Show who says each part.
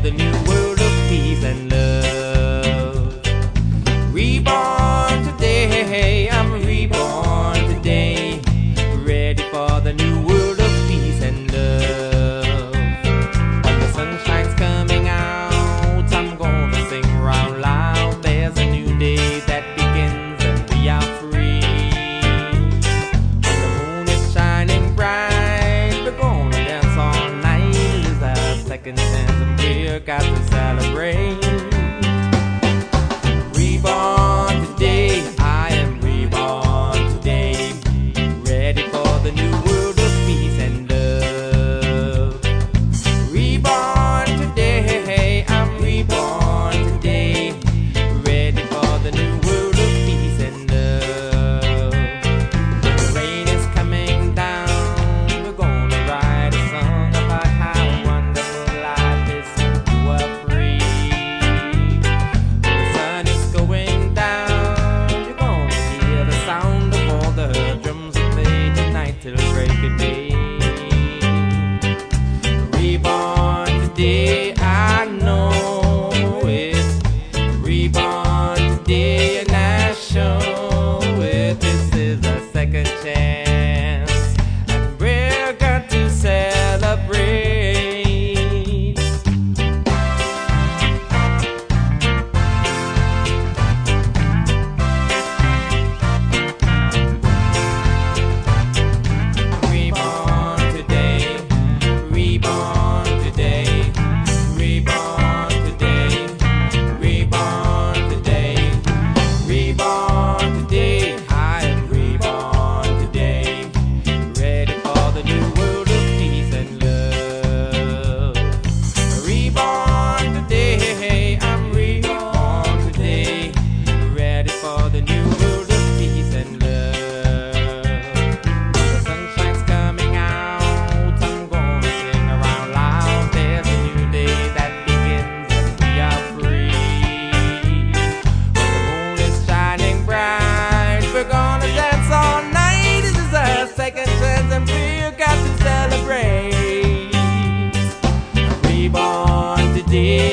Speaker 1: the new world of peace and love. Reborn today, I'm reborn today, ready for the new world of peace and love. When the sun shines coming out, I'm gonna sing round loud. There's a new day that begins and we are free. When the moon is shining bright, we're gonna dance all night. It's our second chance and we're got to celebrate. Reborn today, I am reborn today, ready for the new world of peace and love. Reborn today, I'm reborn today, ready for the new world of peace and love. When the rain is coming down, we're gonna write a song about how wonderful life is since we were free. When the sun is going down, you're gonna hear the sound of all the drums that play tonight till break of day. Reborn today, I know it. Reborn today, and I show it. This is a second chance, and we're got to celebrate. Reborn today, reborn today, reborn today, reborn today, reborn today. I am reborn today, ready for the new world of peace and love. Reborn today, I'm reborn today, ready for the new world of peace and love. When the sun shines coming out, I'm gonna sing around loud. There's a new day that begins and we are free. When the moon is shining bright, we're gonna dance all night. This is our second chance and we've got to celebrate. Reborn today,